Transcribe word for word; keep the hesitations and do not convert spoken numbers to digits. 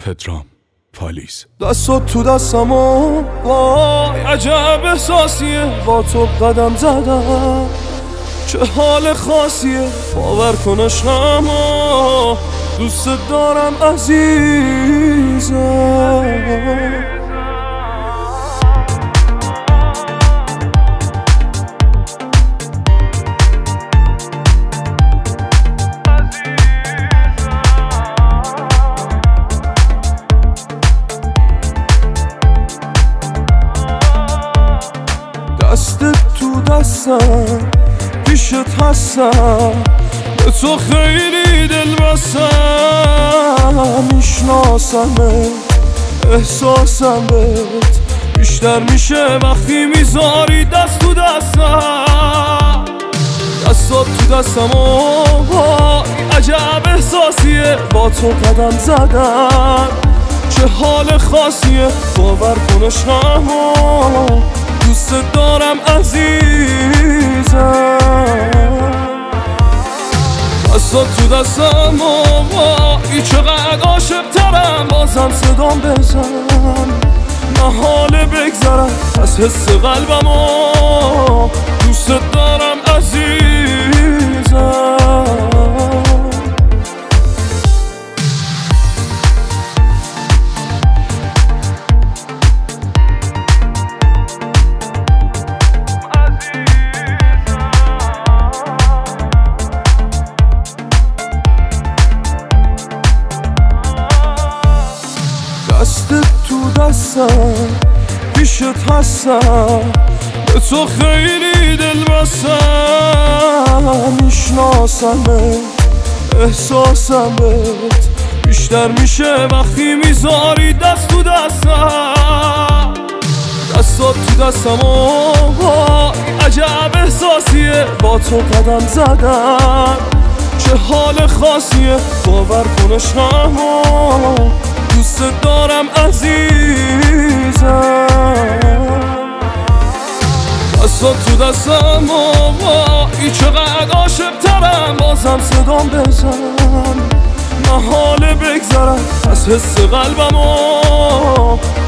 پدرام پالیز. دستات تو دستمو وای عجب احساسیه، با تو قدم زدم چه حال خاصیه، باور کن عشقمو دوست دارم عزیزم. دستت تو دستم پیشت هستم، به تو خیلی دل بستم، میشناسمت احساسم بهت بیشتر میشه وقتی میذاری دست تو دستم. دستات تو دستم و عجب احساسیه، با تو قدم زدم چه حال خاصیه، باور کن عشقمو دوست دارم عزیزم. دستات تو دستم و ای چقدر عاشق ترم، بازم صدام بزن محاله بگذرم از حس قلبم و دوست دارم عزیزم. دستت تو دستم پیشت هستم، به تو خیلی دل بستم، میشناسمت احساسم بهت بیشتر میشه وقتی میذاری دست تو دستم. دستات تو دستم و عجب احساسیه، با تو قدم زدم چه حال خاصیه، باور کن عشقمو دوست دارم عزیزم. دستات تو دستم و ای چقدر عاشق ترم، بازم صدام بزن محاله بگذرم از حس قلبم و